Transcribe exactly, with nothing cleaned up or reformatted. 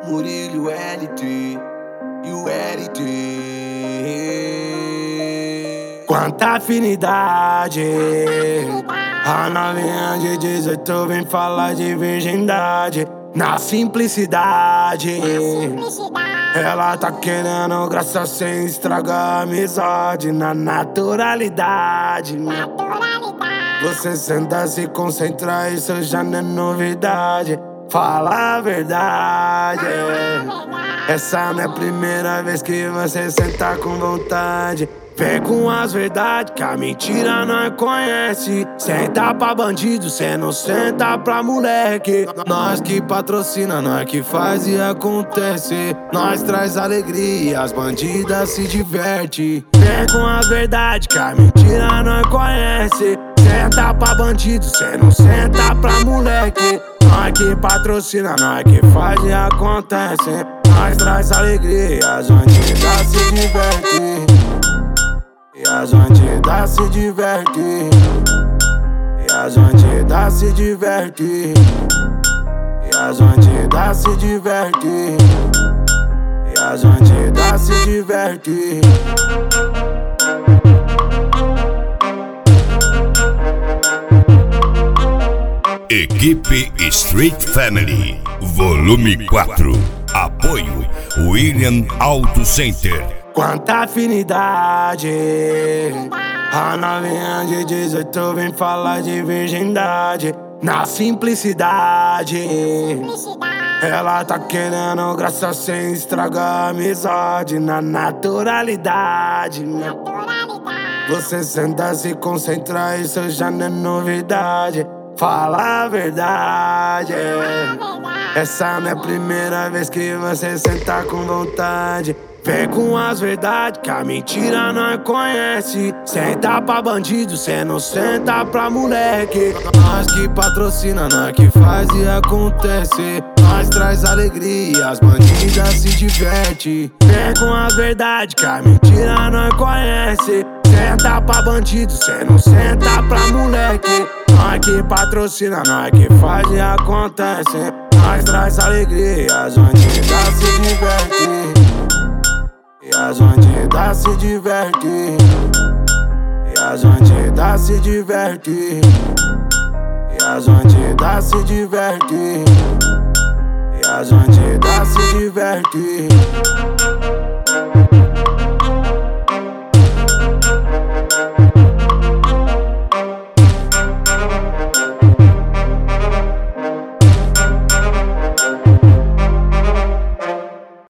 Murilo e o L T, e o L T. Quanta afinidade, a novinha de dezoito vem falar de virgindade. Na simplicidade, ela tá querendo graça sem estragar a amizade. Na naturalidade, você senta, se concentra, isso já não é novidade. Fala a verdade, essa não é a primeira vez que você senta com vontade. Vem com as verdades que a mentira nós conhece. Senta pra bandido, cê não senta pra moleque. Nós que patrocina, nós que faz e acontece. Nós traz alegria, as bandidas se diverte. Vem com as verdades que a mentira nós conhece. Senta pra bandido, cê não senta pra moleque. Nós que patrocina, nós que faz e acontece. Nós traz alegria, as bandidas se divertem. E as bandidas se divertem. E as bandidas se divertem. E as bandidas se divertem. E as bandidas se divertem. Equipe Street Family, volume quatro. Apoio William Auto Center. Quanta afinidade, a novinha de dezoito vem falar de virgindade. Na simplicidade, ela tá querendo graça sem estragar a amizade. Na naturalidade, você senta, se concentra, isso já não é novidade. Fala a verdade, essa não é a primeira vez que você senta com vontade. Vem com as verdades que a mentira nós conhece. Senta pra bandido, cê não senta pra moleque. Nós que patrocina, nós que faz e acontece. Nós traz alegria, as bandidas se divertem. Vem com as verdades que a mentira nós conhece. Senta pra bandido, cê não senta pra moleque. Nós que patrocina, nós que faz e acontece. Nós traz alegria, as bandidas se divertem. E as bandidas se divertem. E as bandidas se divertem. E as bandidas se divertem. E as bandidas se divertem.